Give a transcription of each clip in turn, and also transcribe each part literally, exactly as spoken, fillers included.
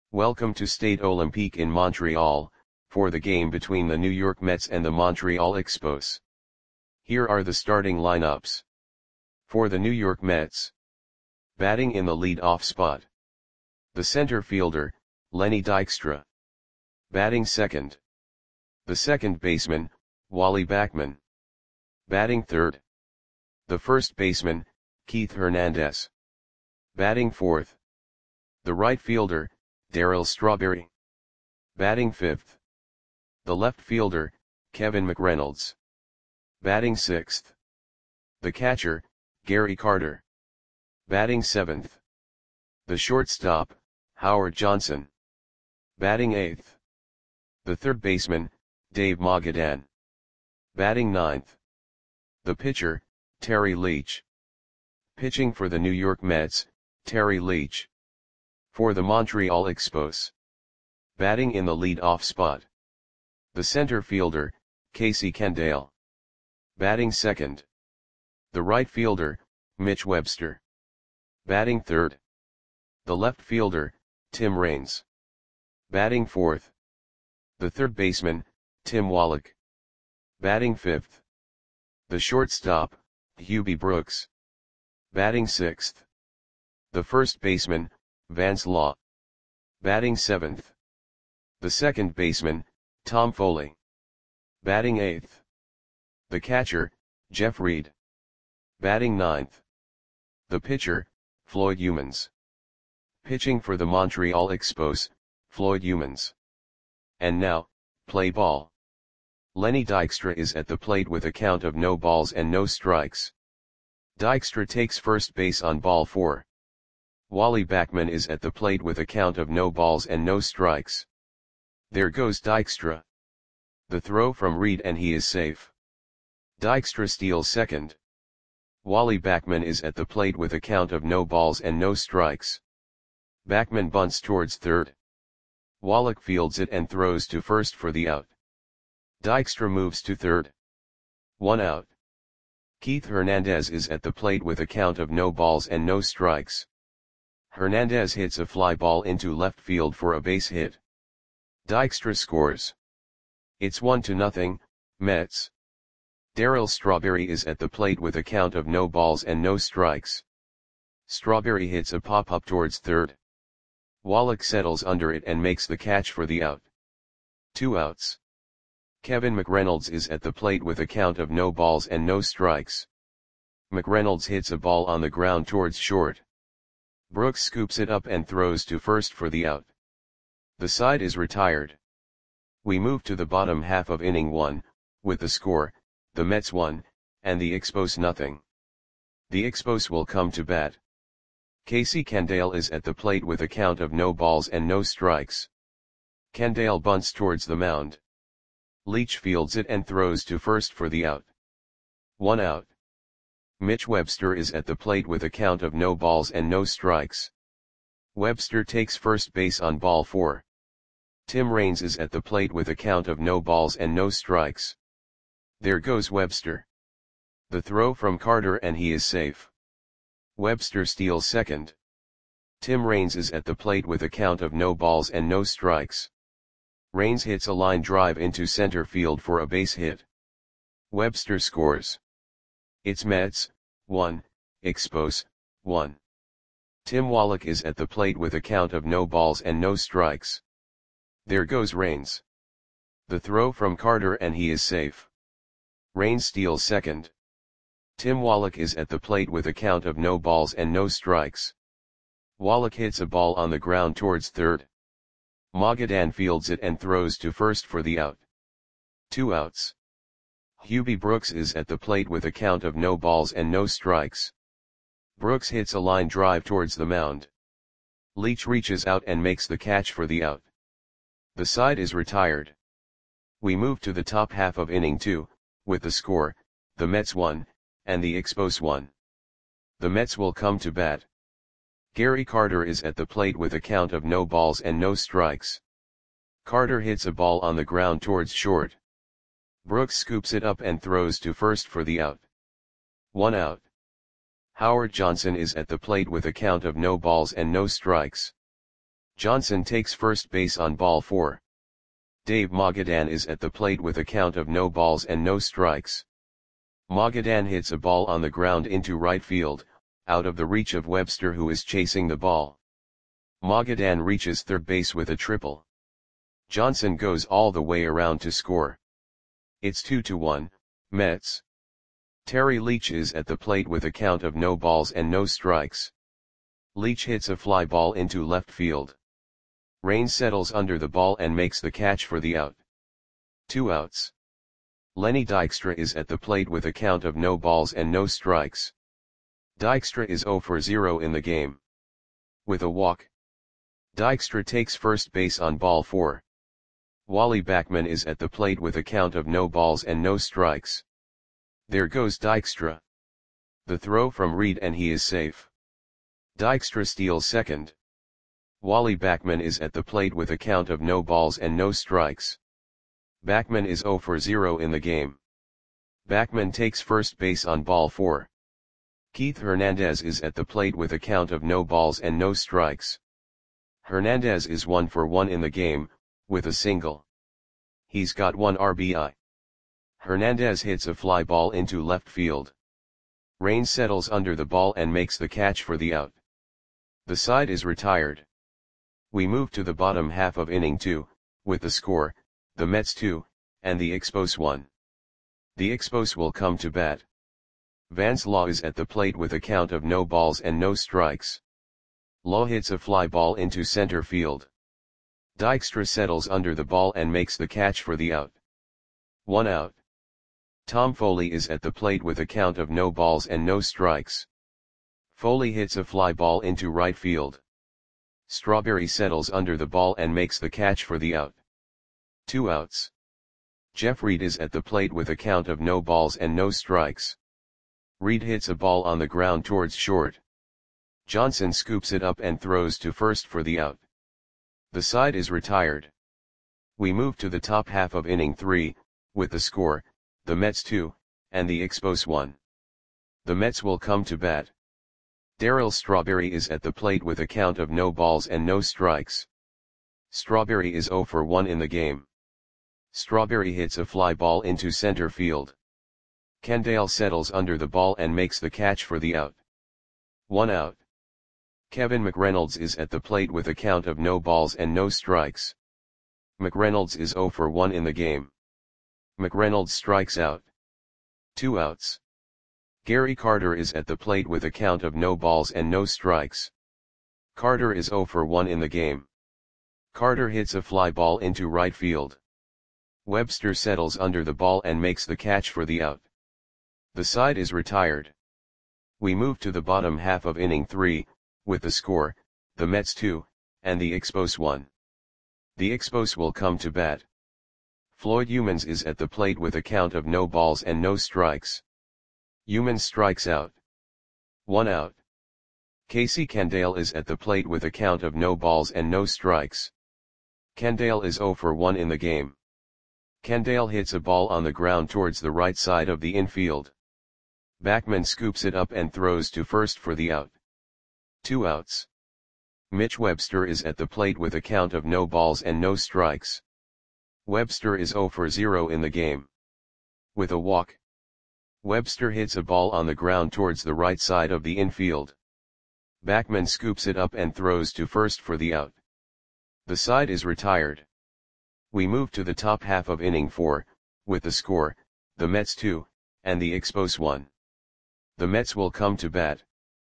Welcome to Stade Olympique in Montreal, for the game between the New York Mets and the Montreal Expos. Here are the starting lineups. For the New York Mets. Batting in the lead-off spot. The center fielder, Lenny Dykstra. Batting second. The second baseman, Wally Backman. Batting third. The first baseman, Keith Hernandez. Batting fourth. The right fielder, Darryl Strawberry. Batting fifth. The left fielder, Kevin McReynolds. Batting sixth. The catcher, Gary Carter. Batting seventh. The shortstop, Howard Johnson. Batting eighth. The third baseman, Dave Magadan. Batting ninth. The pitcher, Terry Leach. Pitching for the New York Mets, Terry Leach. For the Montreal Expos. Batting in the lead-off spot. The center fielder, Casey Kendall. Batting second. The right fielder, Mitch Webster. Batting third. The left fielder, Tim Raines. Batting fourth. The third baseman, Tim Wallach. Batting fifth. The shortstop, Hubie Brooks. Batting sixth. The first baseman, Vance Law. Batting seventh. The second baseman, Tom Foley. Batting eighth. The catcher, Jeff Reed. Batting ninth. The pitcher, Floyd Youmans. Pitching for the Montreal Expos, Floyd Youmans. And now, play ball. Lenny Dykstra is at the plate with a count of no balls and no strikes. Dykstra takes first base on ball four. Wally Backman is at the plate with a count of no balls and no strikes. There goes Dykstra. The throw from Reed and he is safe. Dykstra steals second. Wally Backman is at the plate with a count of no balls and no strikes. Backman bunts towards third. Wallach fields it and throws to first for the out. Dykstra moves to third. One out. Keith Hernandez is at the plate with a count of no balls and no strikes. Hernandez hits a fly ball into left field for a base hit. Dykstra scores. It's one to nothing, Mets. Darryl Strawberry is at the plate with a count of no balls and no strikes. Strawberry hits a pop-up towards third. Wallach settles under it and makes the catch for the out. Two outs. Kevin McReynolds is at the plate with a count of no balls and no strikes. McReynolds hits a ball on the ground towards short. Brooks scoops it up and throws to first for the out. The side is retired. We move to the bottom half of inning one, with the score, the Mets one, and the Expos nothing. The Expos will come to bat. Casey Kendall is at the plate with a count of no balls and no strikes. Kendall bunts towards the mound. Leach fields it and throws to first for the out. One out. Mitch Webster is at the plate with a count of no balls and no strikes. Webster takes first base on ball four. Tim Raines is at the plate with a count of no balls and no strikes. There goes Webster. The throw from Carter and he is safe. Webster steals second. Tim Raines is at the plate with a count of no balls and no strikes. Raines hits a line drive into center field for a base hit. Webster scores. It's Mets, one, Expos, one. Tim Wallach is at the plate with a count of no balls and no strikes. There goes Raines. The throw from Carter and he is safe. Raines steals second. Tim Wallach is at the plate with a count of no balls and no strikes. Wallach hits a ball on the ground towards third. Magadan fields it and throws to first for the out. Two outs. Hubie Brooks is at the plate with a count of no balls and no strikes. Brooks hits a line drive towards the mound. Leach reaches out and makes the catch for the out. The side is retired. We move to the top half of inning two, with the score, the Mets one, and the Expos one. The Mets will come to bat. Gary Carter is at the plate with a count of no balls and no strikes. Carter hits a ball on the ground towards short. Brooks scoops it up and throws to first for the out. One out. Howard Johnson is at the plate with a count of no balls and no strikes. Johnson takes first base on ball four. Dave Magadan is at the plate with a count of no balls and no strikes. Magadan hits a ball on the ground into right field, out of the reach of Webster, who is chasing the ball. Magadan reaches third base with a triple. Johnson goes all the way around to score. It's two to one, Mets. Terry Leach is at the plate with a count of no balls and no strikes. Leach hits a fly ball into left field. Rain settles under the ball and makes the catch for the out. Two outs. Lenny Dykstra is at the plate with a count of no balls and no strikes. Dykstra is zero for zero in the game. With a walk, Dykstra takes first base on ball four. Wally Backman is at the plate with a count of no balls and no strikes. There goes Dykstra. The throw from Reed and he is safe. Dykstra steals second. Wally Backman is at the plate with a count of no balls and no strikes. Backman is zero for zero in the game. Backman takes first base on ball four. Keith Hernandez is at the plate with a count of no balls and no strikes. Hernandez is one for one in the game, with a single. He's got one R B I. Hernandez hits a fly ball into left field. Rain settles under the ball and makes the catch for the out. The side is retired. We move to the bottom half of inning two, with the score, the Mets two, and the Expos one. The Expos will come to bat. Vance Law is at the plate with a count of no balls and no strikes. Law hits a fly ball into center field. Dykstra settles under the ball and makes the catch for the out. One out. Tom Foley is at the plate with a count of no balls and no strikes. Foley hits a fly ball into right field. Strawberry settles under the ball and makes the catch for the out. Two outs. Jeff Reed is at the plate with a count of no balls and no strikes. Reed hits a ball on the ground towards short. Johnson scoops it up and throws to first for the out. The side is retired. We move to the top half of inning three, with the score, the Mets two, and the Expos one. The Mets will come to bat. Darryl Strawberry is at the plate with a count of no balls and no strikes. Strawberry is zero for one in the game. Strawberry hits a fly ball into center field. Kendall settles under the ball and makes the catch for the out. One out. Kevin McReynolds is at the plate with a count of no balls and no strikes. McReynolds is zero for one in the game. McReynolds strikes out. Two outs. Gary Carter is at the plate with a count of no balls and no strikes. Carter is zero for one in the game. Carter hits a fly ball into right field. Webster settles under the ball and makes the catch for the out. The side is retired. We move to the bottom half of inning three, with the score, the Mets two, and the Expos one. The Expos will come to bat. Floyd Youmans is at the plate with a count of no balls and no strikes. Youmans strikes out. One out. Casey Kendall is at the plate with a count of no balls and no strikes. Kendall is zero for one in the game. Kendall hits a ball on the ground towards the right side of the infield. Backman scoops it up and throws to first for the out. Two outs. Mitch Webster is at the plate with a count of no balls and no strikes. Webster is zero for zero in the game. With a walk, Webster hits a ball on the ground towards the right side of the infield. Backman scoops it up and throws to first for the out. The side is retired. We move to the top half of inning four, with the score, the Mets two, and the Expos one. The Mets will come to bat.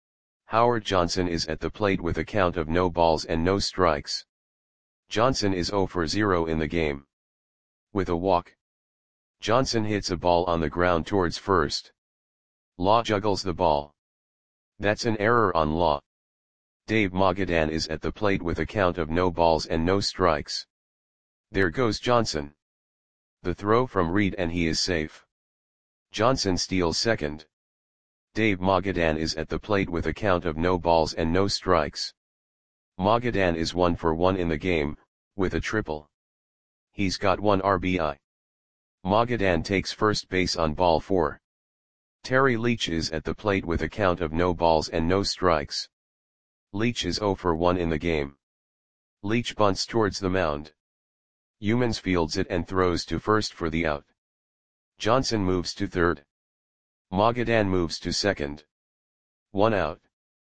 Howard Johnson is at the plate with a count of no balls and no strikes. Johnson is zero for zero in the game. With a walk, Johnson hits a ball on the ground towards first. Law juggles the ball. That's an error on Law. Dave Magadan is at the plate with a count of no balls and no strikes. There goes Johnson. The throw from Reed and he is safe. Johnson steals second. Dave Magadan is at the plate with a count of no balls and no strikes. Magadan is one for one in the game, with a triple. He's got one R B I. Magadan takes first base on ball four. Terry Leach is at the plate with a count of no balls and no strikes. Leach is zero for one in the game. Leach bunts towards the mound. Humans fields it and throws to first for the out. Johnson moves to third. Moghadam moves to second. One out.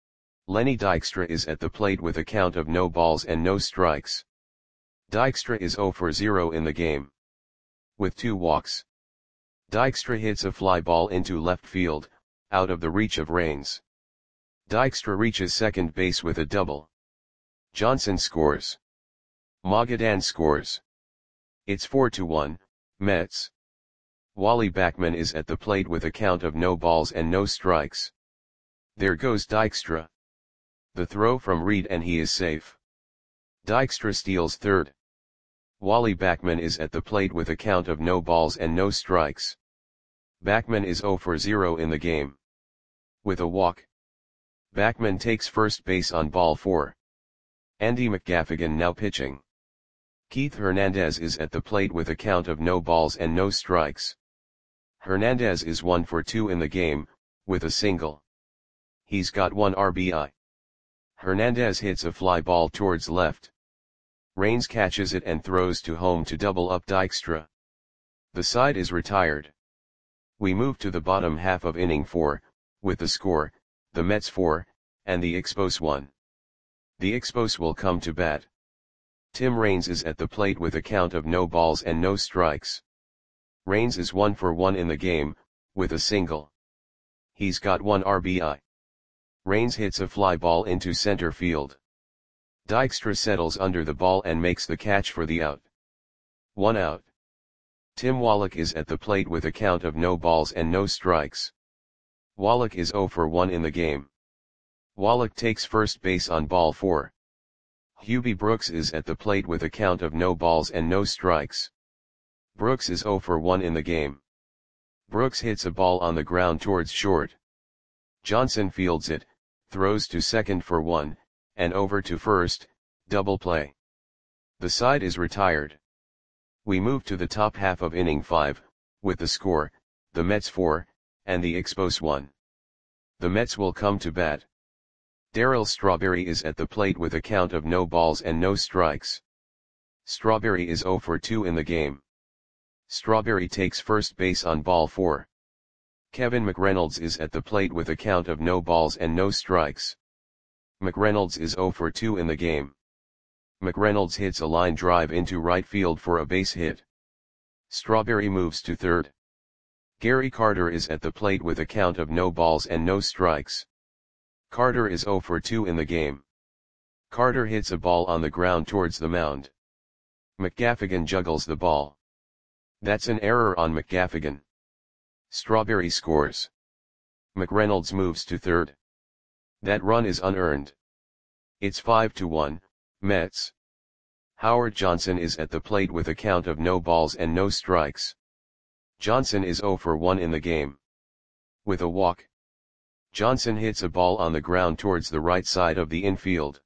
Lenny Dykstra is at the plate with a count of no balls and no strikes. Dykstra is zero for zero in the game. With two walks. Dykstra hits a fly ball into left field, out of the reach of Raines. Dykstra reaches second base with a double. Johnson scores. Moghadam scores. It's four to one, Mets. Wally Backman is at the plate with a count of no balls and no strikes. There goes Dykstra. The throw from Reed and he is safe. Dykstra steals third. Wally Backman is at the plate with a count of no balls and no strikes. Backman is zero for zero in the game. With a walk. Backman takes first base on ball four. Andy McGaffigan now pitching. Keith Hernandez is at the plate with a count of no balls and no strikes. Hernandez is one for two in the game, with a single. He's got one R B I. Hernandez hits a fly ball towards left. Raines catches it and throws to home to double up Dykstra. The side is retired. We move to the bottom half of inning four, with the score, the Mets four, and the Expos one. The Expos will come to bat. Tim Raines is at the plate with a count of no balls and no strikes. Raines is one for one in the game, with a single. He's got one R B I. Raines hits a fly ball into center field. Dykstra settles under the ball and makes the catch for the out. One out. Tim Wallach is at the plate with a count of no balls and no strikes. Wallach is zero for one in the game. Wallach takes first base on ball four. Hubie Brooks is at the plate with a count of no balls and no strikes. Brooks is zero for one in the game. Brooks hits a ball on the ground towards short. Johnson fields it, throws to second for one, and over to first, double play. The side is retired. We move to the top half of inning five, with the score, the Mets four, and the Expos one. The Mets will come to bat. Darryl Strawberry is at the plate with a count of no balls and no strikes. Strawberry is zero for two in the game. Strawberry takes first base on ball four. Kevin McReynolds is at the plate with a count of no balls and no strikes. McReynolds is zero for two in the game. McReynolds hits a line drive into right field for a base hit. Strawberry moves to third. Gary Carter is at the plate with a count of no balls and no strikes. Carter is zero for two in the game. Carter hits a ball on the ground towards the mound. McGaffigan juggles the ball. That's an error on McGaffigan. Strawberry scores. McReynolds moves to third. That run is unearned. It's five to one, Mets. Howard Johnson is at the plate with a count of no balls and no strikes. Johnson is zero for one in the game. With a walk. Johnson hits a ball on the ground towards the right side of the infield.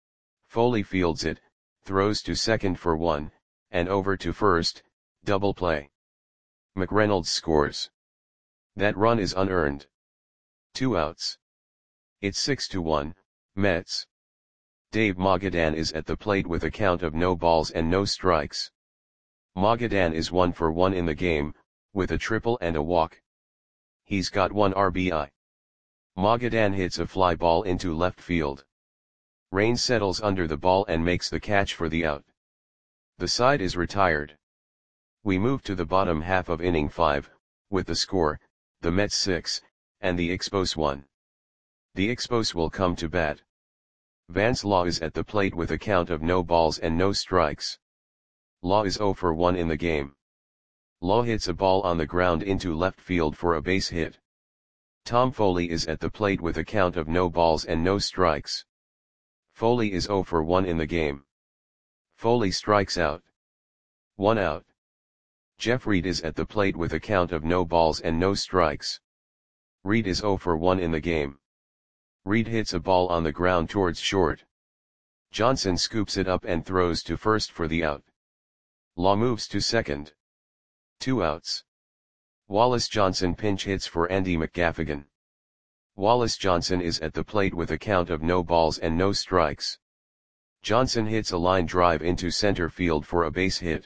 Foley fields it, throws to second for one, and over to first, double play. McReynolds scores. That run is unearned. Two outs. It's six to one, Mets. Dave Moghadam is at the plate with a count of no balls and no strikes. Moghadam is one for one in the game, with a triple and a walk. He's got one R B I. Moghadam hits a fly ball into left field. Raines settles under the ball and makes the catch for the out. The side is retired. We move to the bottom half of inning five, with the score, the Mets six, and the Expos one. The Expos will come to bat. Vance Law is at the plate with a count of no balls and no strikes. Law is zero for one in the game. Law hits a ball on the ground into left field for a base hit. Tom Foley is at the plate with a count of no balls and no strikes. Foley is zero for one in the game. Foley strikes out. One out. Jeff Reed is at the plate with a count of no balls and no strikes. Reed is zero for one in the game. Reed hits a ball on the ground towards short. Johnson scoops it up and throws to first for the out. Law moves to second. Two outs. Wallace Johnson pinch hits for Andy McGaffigan. Wallace Johnson is at the plate with a count of no balls and no strikes. Johnson hits a line drive into center field for a base hit.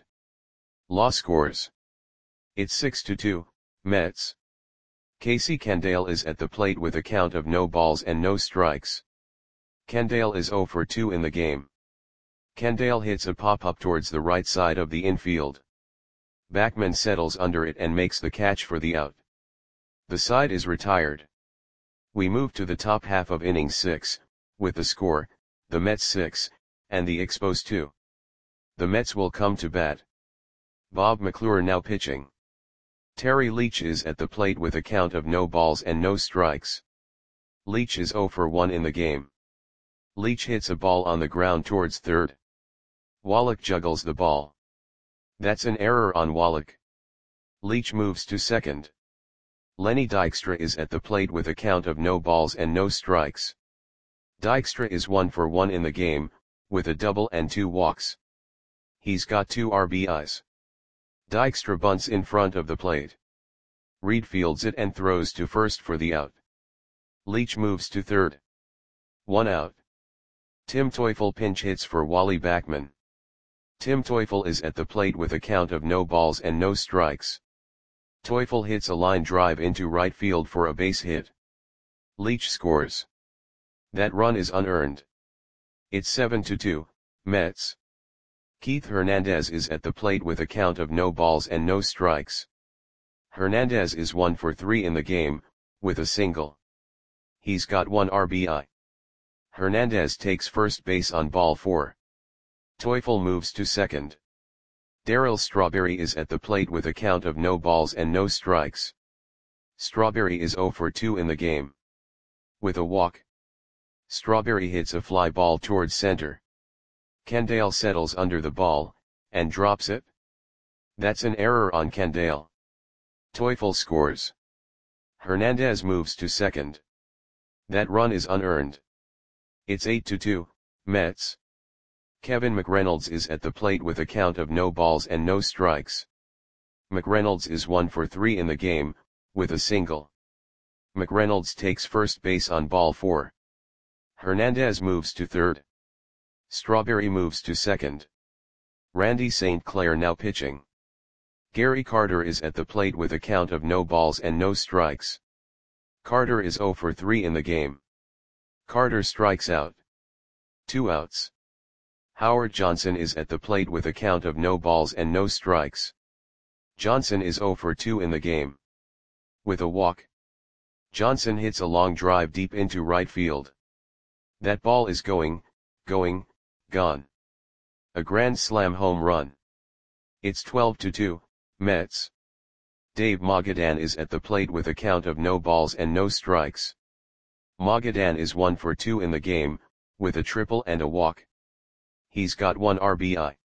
Law scores. It's six to two, Mets. Casey Candale is at the plate with a count of no balls and no strikes. Candale is zero for two in the game. Candale hits a pop-up towards the right side of the infield. Backman settles under it and makes the catch for the out. The side is retired. We move to the top half of inning six, with the score, the Mets six, and the Expos two. The Mets will come to bat. Bob McClure now pitching. Terry Leach is at the plate with a count of no balls and no strikes. Leach is zero for one in the game. Leach hits a ball on the ground towards third. Wallach juggles the ball. That's an error on Wallach. Leach moves to second. Lenny Dykstra is at the plate with a count of no balls and no strikes. Dykstra is one for one in the game, with a double and two walks. He's got two R B Is. Dykstra bunts in front of the plate. Reed fields it and throws to first for the out. Leach moves to third. One out. Tim Teufel pinch hits for Wally Backman. Tim Teufel is at the plate with a count of no balls and no strikes. Teufel hits a line drive into right field for a base hit. Leach scores. That run is unearned. It's seven to two, Mets. Keith Hernandez is at the plate with a count of no balls and no strikes. Hernandez is one for three in the game, with a single. He's got one R B I. Hernandez takes first base on ball four. Teufel moves to second. Darryl Strawberry is at the plate with a count of no balls and no strikes. Strawberry is zero for two in the game. With a walk. Strawberry hits a fly ball towards center. Candale settles under the ball, and drops it. That's an error on Candale. Teufel scores. Hernandez moves to second. That run is unearned. It's eight to two, Mets. Kevin McReynolds is at the plate with a count of no balls and no strikes. McReynolds is one for three in the game, with a single. McReynolds takes first base on ball four. Hernandez moves to third. Strawberry moves to second. Randy Saint Clair now pitching. Gary Carter is at the plate with a count of no balls and no strikes. Carter is zero for three in the game. Carter strikes out. Two outs. Howard Johnson is at the plate with a count of no balls and no strikes. Johnson is zero for two in the game. With a walk. Johnson hits a long drive deep into right field. That ball is going, going, gone. A grand slam home run. It's twelve to two, Mets. Dave Magadan is at the plate with a count of no balls and no strikes. Magadan is one for two in the game, with a triple and a walk. He's got one R B I.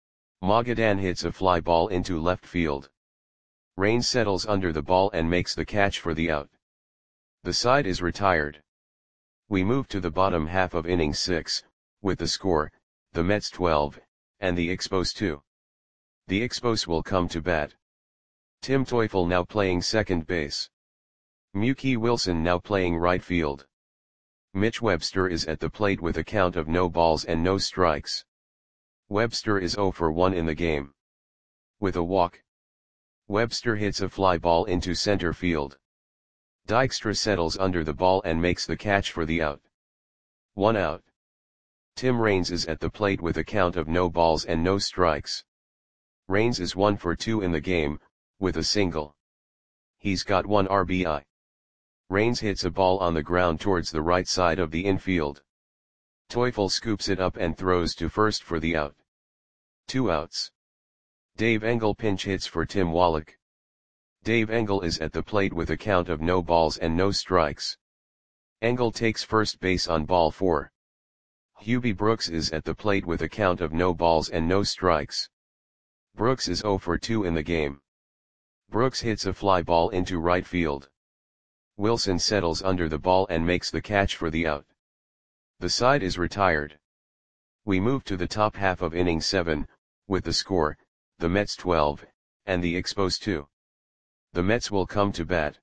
Magadan hits a fly ball into left field. Raines settles under the ball and makes the catch for the out. The side is retired. We move to the bottom half of inning six, with the score, the Mets twelve, and the Expos two. The Expos will come to bat. Tim Teufel now playing second base. Mookie Wilson now playing right field. Mitch Webster is at the plate with a count of no balls and no strikes. Webster is zero for one in the game. With a walk. Webster hits a fly ball into center field. Dykstra settles under the ball and makes the catch for the out. One out. Tim Raines is at the plate with a count of no balls and no strikes. Raines is one for two in the game, with a single. He's got one R B I. Raines hits a ball on the ground towards the right side of the infield. Teufel scoops it up and throws to first for the out. Two outs. Dave Engel pinch hits for Tim Wallach. Dave Engel is at the plate with a count of no balls and no strikes. Engel takes first base on ball four. Hubie Brooks is at the plate with a count of no balls and no strikes. Brooks is zero for two in the game. Brooks hits a fly ball into right field. Wilson settles under the ball and makes the catch for the out. The side is retired. We move to the top half of inning seven, with the score, the Mets twelve, and the Expos two. The Mets will come to bat.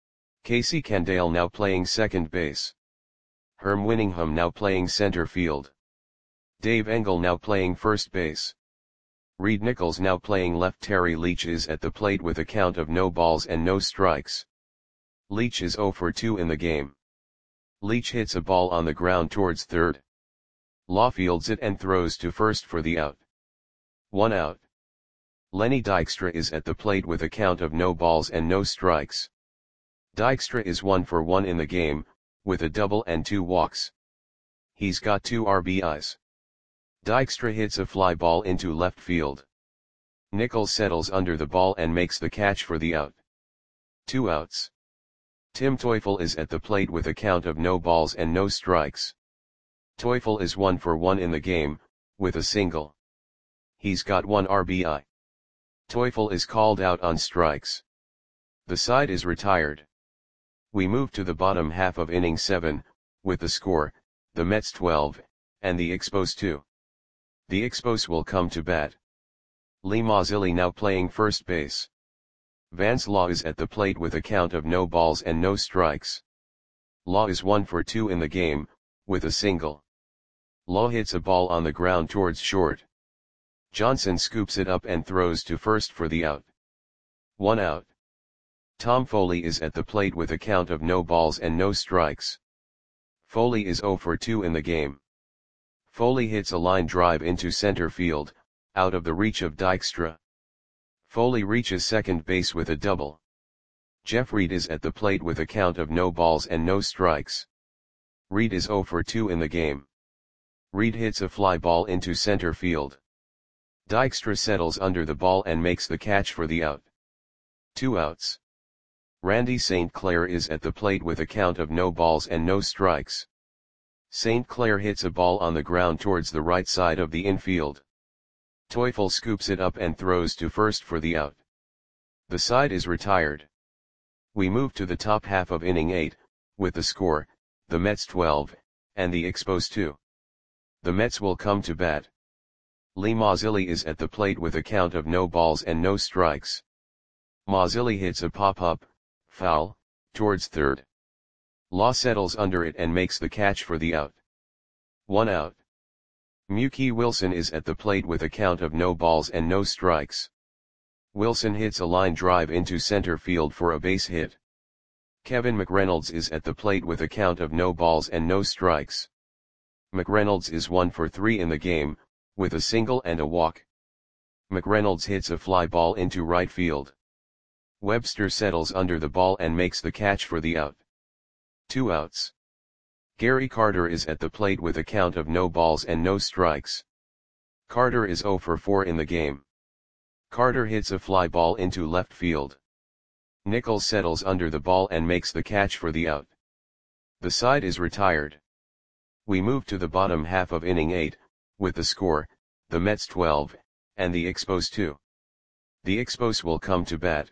Casey Candale now playing second base. Herm Winningham now playing center field. Dave Engel now playing first base. Reed Nichols now playing left. Terry Leach is at the plate with a count of no balls and no strikes. Leach is zero for two in the game. Leach hits a ball on the ground towards third. Law fields it and throws to first for the out. One out. Lenny Dykstra is at the plate with a count of no balls and no strikes. Dykstra is one for one in the game, with a double and two walks. He's got two R B Is. Dykstra hits a fly ball into left field. Nichols settles under the ball and makes the catch for the out. Two outs. Tim Teufel is at the plate with a count of no balls and no strikes. Teufel is one for one in the game, with a single. He's got one R B I. Teufel is called out on strikes. The side is retired. We move to the bottom half of inning seven, with the score, the Mets twelve, and the Expos two. The Expos will come to bat. Lee Mazzilli now playing first base. Vance Law is at the plate with a count of no balls and no strikes. Law is one for two in the game, with a single. Law hits a ball on the ground towards short. Johnson scoops it up and throws to first for the out. One out. Tom Foley is at the plate with a count of no balls and no strikes. Foley is zero for two in the game. Foley hits a line drive into center field, out of the reach of Dykstra. Foley reaches second base with a double. Jeff Reed is at the plate with a count of no balls and no strikes. Reed is zero for two in the game. Reed hits a fly ball into center field. Dykstra settles under the ball and makes the catch for the out. Two outs. Randy Saint Clair is at the plate with a count of no balls and no strikes. Saint Clair hits a ball on the ground towards the right side of the infield. Teufel scoops it up and throws to first for the out. The side is retired. We move to the top half of inning eight, with the score, the Mets twelve, and the Expos two. The Mets will come to bat. Lee Mazzilli is at the plate with a count of no balls and no strikes. Mazzilli hits a pop-up, foul, towards third. Law settles under it and makes the catch for the out. One out. Mookie Wilson is at the plate with a count of no balls and no strikes. Wilson hits a line drive into center field for a base hit. Kevin McReynolds is at the plate with a count of no balls and no strikes. McReynolds is one for three in the game, with a single and a walk. McReynolds hits a fly ball into right field. Webster settles under the ball and makes the catch for the out. Two outs. Gary Carter is at the plate with a count of no balls and no strikes. Carter is zero for four in the game. Carter hits a fly ball into left field. Nichols settles under the ball and makes the catch for the out. The side is retired. We move to the bottom half of inning eight, with the score, the Mets twelve, and the Expos two. The Expos will come to bat.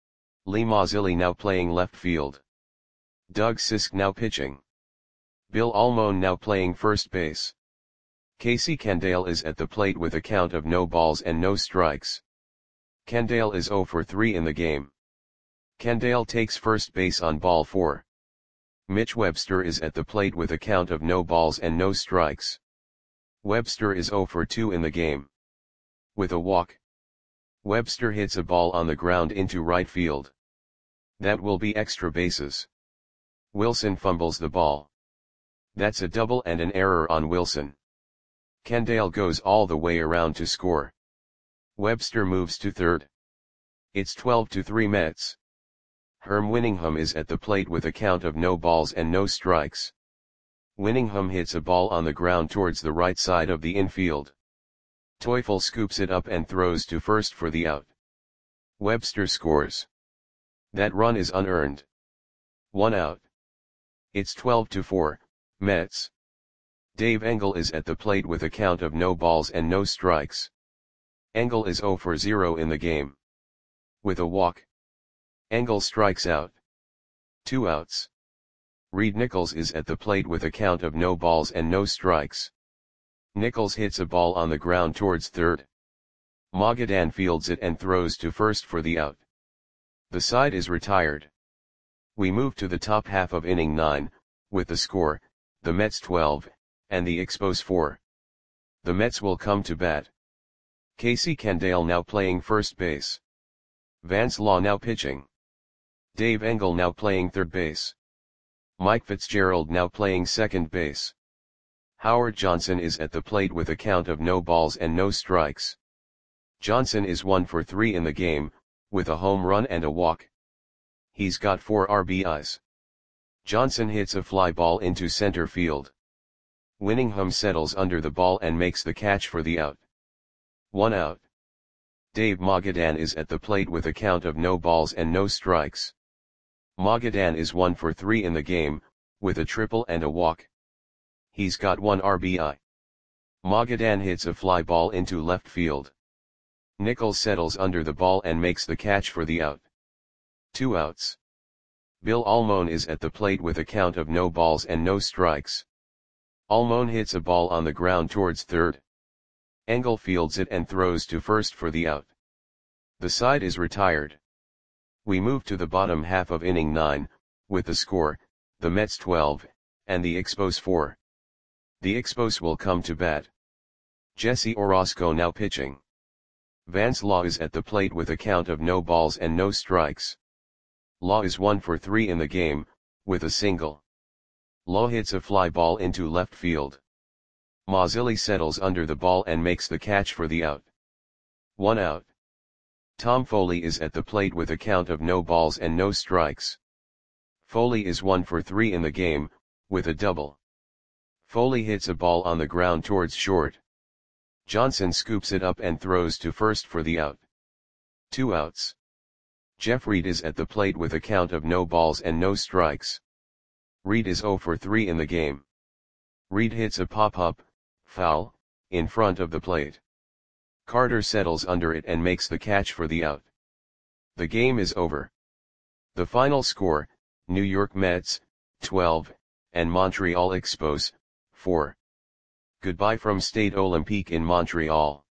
Lee Mazzilli now playing left field. Doug Sisk now pitching. Bill Almon now playing first base. Casey Candale is at the plate with a count of no balls and no strikes. Candale is zero for three in the game. Candale takes first base on ball four. Mitch Webster is at the plate with a count of no balls and no strikes. Webster is zero for two in the game. With a walk. Webster hits a ball on the ground into right field. That will be extra bases. Wilson fumbles the ball. That's a double and an error on Wilson. Candale goes all the way around to score. Webster moves to third. It's twelve to three Mets. Herm Winningham is at the plate with a count of no balls and no strikes. Winningham hits a ball on the ground towards the right side of the infield. Teufel scoops it up and throws to first for the out. Webster scores. That run is unearned. One out. It's twelve to four, Mets. Dave Engel is at the plate with a count of no balls and no strikes. Engel is zero for zero in the game. With a walk. Engel strikes out. Two outs. Reed Nichols is at the plate with a count of no balls and no strikes. Nichols hits a ball on the ground towards third. Magadan fields it and throws to first for the out. The side is retired. We move to the top half of inning nine, with the score, the Mets twelve, and the Expos four. The Mets will come to bat. Casey Candale now playing first base. Vance Law now pitching. Dave Engel now playing third base. Mike Fitzgerald now playing second base. Howard Johnson is at the plate with a count of no balls and no strikes. Johnson is one for three in the game, with a home run and a walk. He's got four R B Is. Johnson hits a fly ball into center field. Winningham settles under the ball and makes the catch for the out. One out. Dave Magadan is at the plate with a count of no balls and no strikes. Magadan is one for three in the game, with a triple and a walk. He's got one R B I. Magadan hits a fly ball into left field. Nichols settles under the ball and makes the catch for the out. Two outs. Bill Almon is at the plate with a count of no balls and no strikes. Almon hits a ball on the ground towards third. Engel fields it and throws to first for the out. The side is retired. We move to the bottom half of inning nine, with the score, the Mets twelve, and the Expos four. The Expos will come to bat. Jesse Orosco now pitching. Vance Law is at the plate with a count of no balls and no strikes. Law is one for three in the game, with a single. Law hits a fly ball into left field. Mazzilli settles under the ball and makes the catch for the out. One out. Tom Foley is at the plate with a count of no balls and no strikes. Foley is one for three in the game, with a double. Foley hits a ball on the ground towards short. Johnson scoops it up and throws to first for the out. Two outs. Jeff Reed is at the plate with a count of no balls and no strikes. Reed is zero for three in the game. Reed hits a pop-up, foul, in front of the plate. Carter settles under it and makes the catch for the out. The game is over. The final score, New York Mets, twelve, and Montreal Expos, four. Goodbye from Stade Olympique in Montreal.